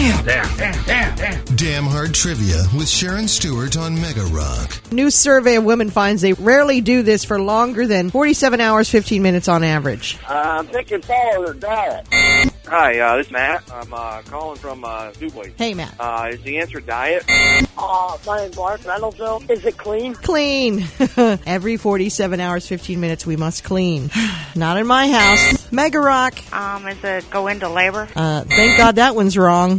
Damn Hard Trivia with Sharon Stewart on Mega Rock. New survey of women finds they rarely do this for longer than 47 hours, 15 minutes on average. I'm thinking follow their diet. Hi, this is Matt. I'm calling from DuBois. Hey, Matt. Is the answer diet? My name's Mark Reynoldsville. Is it clean? Clean. Every 47 hours, 15 minutes, we must clean. Not in my house. Mega Rock. Is it go into labor? Thank God that one's wrong.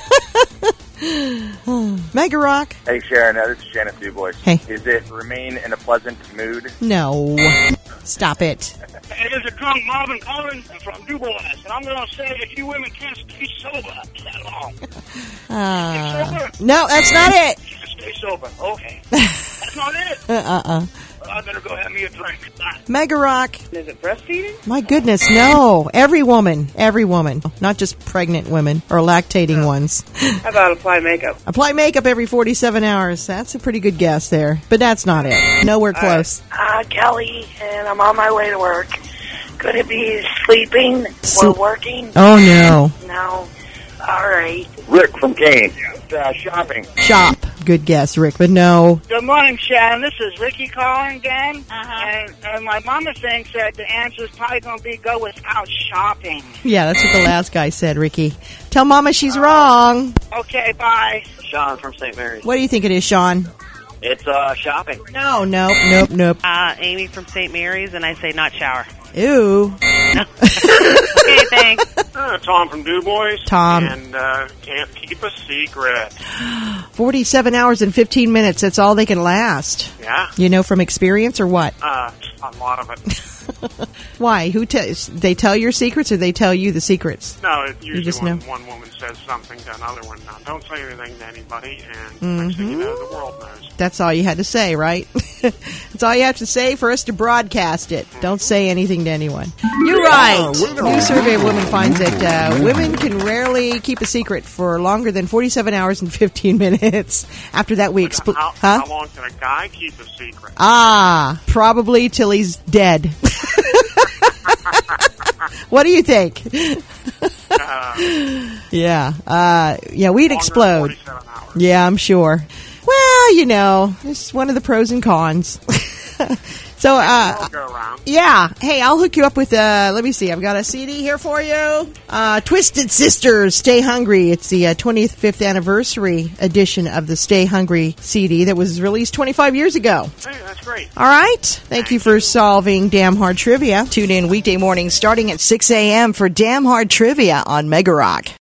Mega Rock. Hey, Sharon, this is Shannon DuBois. Hey. Is it remain in a pleasant mood? No. Stop it. It is a drunk Marvin calling from DuBois, and I'm going to say that you women can't stay sober that long. Sober? No, that's not it. You can stay sober. Okay. That's not it. Well, I better go have me a drink. Bye. Mega Rock. Is it breastfeeding? My goodness, no. Every woman. Not just pregnant women or lactating ones. How about apply makeup? Apply makeup every 47 hours. That's a pretty good guess there. But that's not it. Nowhere close. Kelly, and I'm on my way to work. Could it be sleeping or working? Oh, no. No. All right. Rick from Kane. Shopping. Shop. Good guess, Rick, but no. Good morning, Sharon. This is Ricky calling again. And my mama thinks that the answer is probably going to be go without shopping. Yeah, that's what the last guy said, Ricky. Tell Mama she's wrong. Okay, bye. Sean from St. Mary's. What do you think it is, Sean? It's shopping. No, nope. Amy from St. Mary's, and I say not shower. Ew. Okay, thanks. Tom from DuBois. Tom. And can't keep a secret. 47 hours and 15 minutes. That's all they can last. Yeah. You know from experience or what? A lot of it. Why? They tell your secrets or they tell you the secrets? No, it's usually just when know. one woman says something to another one. Now, don't say anything to anybody, and next thing you know, the world knows. That's all you had to say, right? That's all you have to say for us to broadcast it. Don't say anything to anyone. You're right. New survey of women finds that women can rarely keep a secret for longer than 47 hours and 15 minutes. After that, we explain. How long can a guy keep a secret? Probably till he's dead. What do you think? Yeah, we'd explode. Yeah, I'm sure. Well, it's one of the pros and cons. So, yeah. Hey, I'll hook you up with, let me see. I've got a CD here for you. Twisted Sisters, Stay Hungry. It's the 25th anniversary edition of the Stay Hungry CD that was released 25 years ago. Hey, that's great. All right. Thank you for solving Damn Hard Trivia. Tune in weekday mornings starting at 6 a.m. for Damn Hard Trivia on Mega Rock.